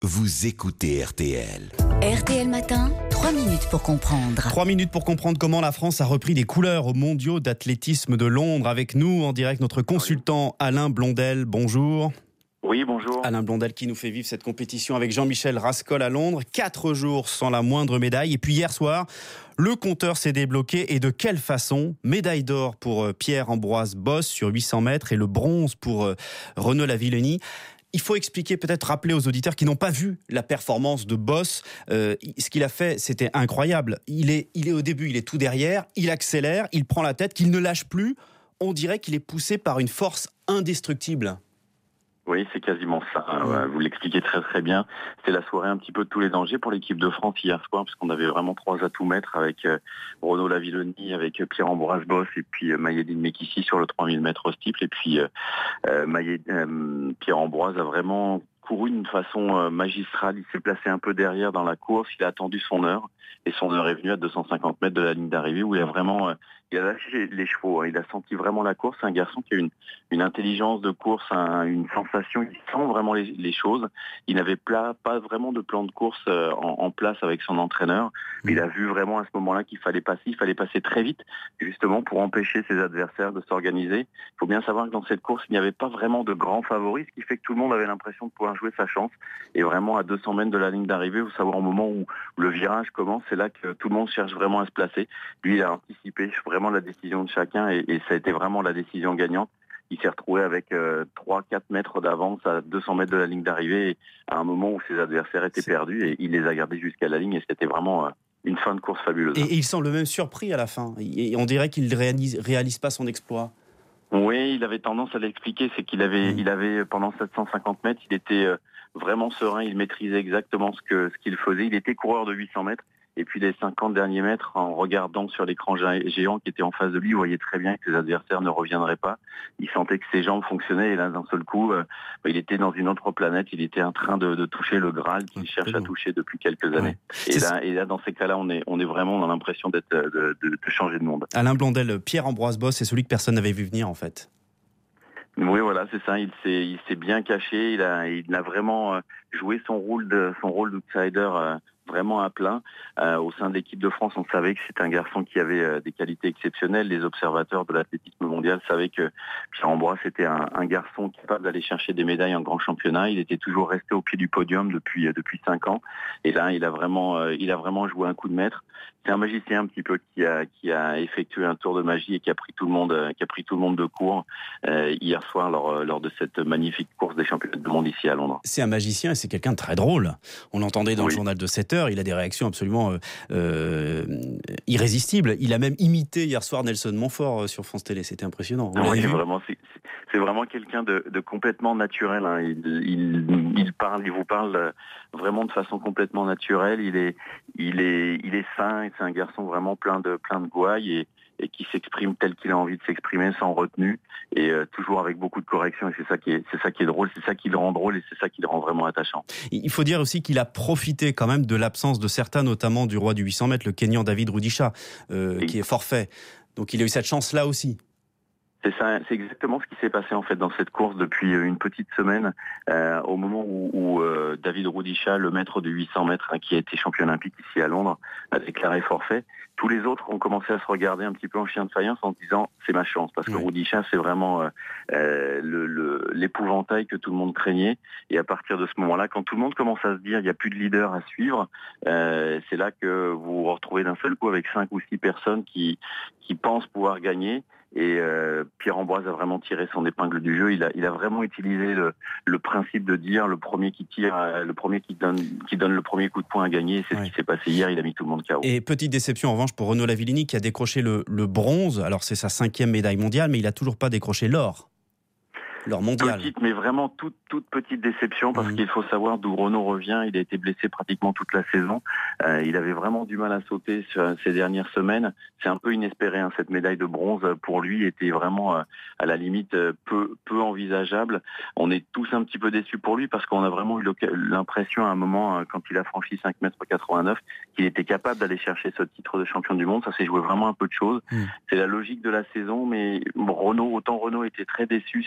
Vous écoutez RTL. RTL Matin, 3 minutes pour comprendre. 3 minutes pour comprendre comment la France a repris des couleurs aux mondiaux d'athlétisme de Londres. Avec nous en direct notre consultant Alain Blondel. Bonjour. Oui, bonjour. Alain Blondel qui nous fait vivre cette compétition avec Jean-Michel Rascol à Londres. 4 jours sans la moindre médaille. Et puis hier soir, le compteur s'est débloqué. Et de quelle façon ? Médaille d'or pour Pierre-Ambroise Bosse sur 800 mètres et le bronze pour Renaud Lavillenie. Il faut expliquer, peut-être rappeler aux auditeurs qui n'ont pas vu la performance de Bosse. Ce qu'il a fait, c'était incroyable. Il est au début, il est tout derrière, il accélère, il prend la tête, qu'il ne lâche plus. On dirait qu'il est poussé par une force indestructible. Oui, c'est quasiment ça. Vous l'expliquez très très bien. C'était la soirée un petit peu de tous les dangers pour l'équipe de France hier soir, parce qu'on avait vraiment 3 atouts maîtres avec Renaud Lavillenie, avec Pierre-Ambroise Bosse et puis Mayedine Mekissi sur le 3000 mètres au steeple. Et puis Pierre-Ambroise a vraiment couru d'une façon magistrale. Il s'est placé un peu derrière dans la course. Il a attendu son heure. Et son heure est venue à 250 mètres de la ligne d'arrivée où il a lâché les chevaux. Il a senti vraiment la course. C'est un garçon qui a une intelligence de course, une sensation. Il sent vraiment les choses. Il n'avait pas vraiment de plan de course en place avec son entraîneur. Mais il a vu vraiment à ce moment-là qu'il fallait passer. Il fallait passer très vite, justement, pour empêcher ses adversaires de s'organiser. Il faut bien savoir que dans cette course, il n'y avait pas vraiment de grands favoris, ce qui fait que tout le monde avait l'impression de pouvoir jouer sa chance. Et vraiment, à 200 mètres de la ligne d'arrivée, vous savez, au moment où le virage commence, c'est là que tout le monde cherche vraiment à se placer. Lui, il a anticipé vraiment la décision de chacun et ça a été vraiment la décision gagnante. Il s'est retrouvé avec 3-4 mètres d'avance à 200 mètres de la ligne d'arrivée à un moment où ses adversaires étaient perdus et il les a gardés jusqu'à la ligne et c'était vraiment une fin de course fabuleuse. Et il semble même surpris à la fin. Et on dirait qu'il ne réalise pas son exploit. Oui, il avait tendance à l'expliquer, c'est qu'il avait pendant 750 mètres, il était vraiment serein, il maîtrisait exactement ce qu'il faisait. Il était coureur de 800 mètres. Et puis les 50 derniers mètres, en regardant sur l'écran géant qui était en face de lui, il voyait très bien que ses adversaires ne reviendraient pas. Il sentait que ses jambes fonctionnaient et là, d'un seul coup, il était dans une autre planète. Il était en train de toucher le Graal qu'il cherche à toucher depuis quelques années. Ouais. Et là, dans ces cas-là, on est vraiment dans l'impression de changer de monde. Alain Blondel, Pierre-Ambroise Bosse, c'est celui que personne n'avait vu venir en fait. Oui, voilà, c'est ça. Il s'est bien caché. Il a vraiment joué son rôle d'outsider vraiment à plein. Au sein de l'équipe de France, on savait que c'était un garçon qui avait des qualités exceptionnelles. Les observateurs de l'athlétisme mondial savaient que Pierre-Ambroise était un garçon capable d'aller chercher des médailles en grand championnat. Il était toujours resté au pied du podium depuis 5 ans. Et là, il a vraiment joué un coup de maître. C'est un magicien un petit peu qui a effectué un tour de magie et qui a pris tout le monde de court hier soir lors de cette magnifique course des championnats du monde ici à Londres. C'est un magicien et c'est quelqu'un de très drôle. On l'entendait dans le journal de 7 heures. Il a des réactions absolument irrésistibles. Il a même imité hier soir Nelson Montfort sur France Télé. C'était impressionnant. Oui, vraiment, c'est vraiment quelqu'un de complètement naturel. Hein. Il vous parle vraiment de façon complètement naturelle. Il est sain. C'est un garçon vraiment plein de gouailles et qui s'exprime tel qu'il a envie de s'exprimer, sans retenue, et toujours avec beaucoup de correction. Et c'est ça qui est drôle, c'est ça qui le rend drôle et c'est ça qui le rend vraiment attachant. Il faut dire aussi qu'il a profité quand même de l'absence de certains, notamment du roi du 800 mètres, le Kényan David Rudisha, qui est forfait. Donc il a eu cette chance-là aussi. C'est ça, c'est exactement ce qui s'est passé en fait dans cette course depuis une petite semaine, au moment où David Rudisha, le maître de 800 mètres, qui a été champion olympique ici à Londres, a déclaré forfait. Tous les autres ont commencé à se regarder un petit peu en chien de faïence en se disant c'est ma chance, parce que Rudisha c'est vraiment l'épouvantail que tout le monde craignait. Et à partir de ce moment-là, quand tout le monde commence à se dire il n'y a plus de leader à suivre, c'est là que vous vous retrouvez d'un seul coup avec 5 ou 6 personnes qui pensent pouvoir gagner. Et Pierre-Ambroise a vraiment tiré son épingle du jeu. Il a vraiment utilisé le principe de dire le premier qui tire, le premier qui donne le premier coup de poing à gagner. C'est ce qui s'est passé hier. Il a mis tout le monde KO. Et petite déception en revanche pour Renaud Lavillenie qui a décroché le bronze. Alors c'est sa 5e médaille mondiale, mais il a toujours pas décroché l'or mondial. Petite, mais vraiment toute petite déception parce qu'il faut savoir d'où Renaud revient. Il a été blessé pratiquement toute la saison. Il avait vraiment du mal à sauter ces dernières semaines. C'est un peu inespéré, hein, cette médaille de bronze pour lui était vraiment à la limite peu envisageable. On est tous un petit peu déçus pour lui parce qu'on a vraiment eu l'impression à un moment, quand il a franchi 5,89 m, qu'il était capable d'aller chercher ce titre de champion du monde. Ça s'est joué vraiment un peu de choses. C'est la logique de la saison, mais Renaud était très déçu sur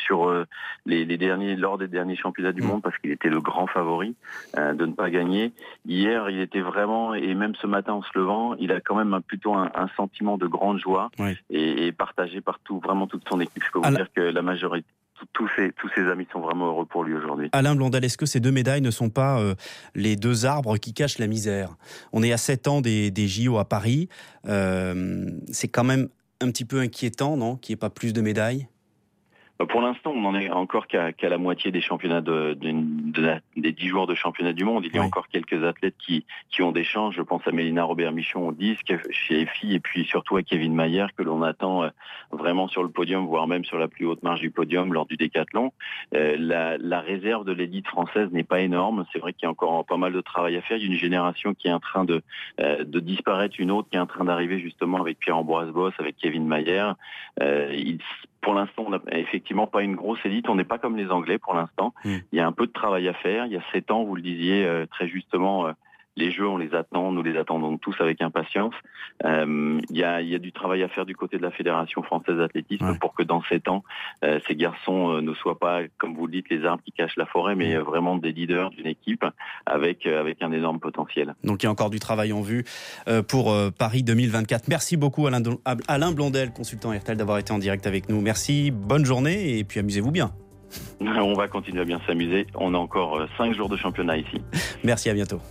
lors des derniers championnats du monde parce qu'il était le grand favori de ne pas gagner. Hier, il était vraiment, et même ce matin en se levant, il a quand même plutôt un sentiment de grande joie et partagé par vraiment toute son équipe. Je peux vous dire que la majorité, tous ses amis sont vraiment heureux pour lui aujourd'hui. Alain Blondel, est-ce que ces 2 médailles ne sont pas les 2 arbres qui cachent la misère ? On est à 7 ans des JO à Paris. C'est quand même un petit peu inquiétant, non ? Qu'il n'y ait pas plus de médailles ? Pour l'instant, on n'en est encore qu'à la moitié des championnats des 10 jours de championnat du monde. Il y a encore quelques athlètes qui ont des chances. Je pense à Mélina Robert-Michon au disque, chez les filles, et puis surtout à Kevin Mayer, que l'on attend vraiment sur le podium, voire même sur la plus haute marge du podium lors du décathlon. La réserve de l'élite française n'est pas énorme. C'est vrai qu'il y a encore pas mal de travail à faire. Il y a une génération qui est en train de disparaître, une autre qui est en train d'arriver justement avec Pierre-Ambroise Bosse, avec Kevin Mayer. Pour l'instant, on n'a effectivement pas une grosse élite. On n'est pas comme les Anglais pour l'instant. Il y a un peu de travail à faire. Il y a 7 ans, vous le disiez très justement, les Jeux, on les attend. Nous les attendons tous avec impatience. Il y a du travail à faire du côté de la Fédération française d'athlétisme pour que dans 7 ans, ces garçons ne soient pas, comme vous le dites, les arbres qui cachent la forêt, mais vraiment des leaders d'une équipe avec un énorme potentiel. Donc il y a encore du travail en vue pour Paris 2024. Merci beaucoup Alain Blondel, consultant RTL, d'avoir été en direct avec nous. Merci, bonne journée et puis amusez-vous bien. On va continuer à bien s'amuser. On a encore 5 jours de championnat ici. Merci, à bientôt.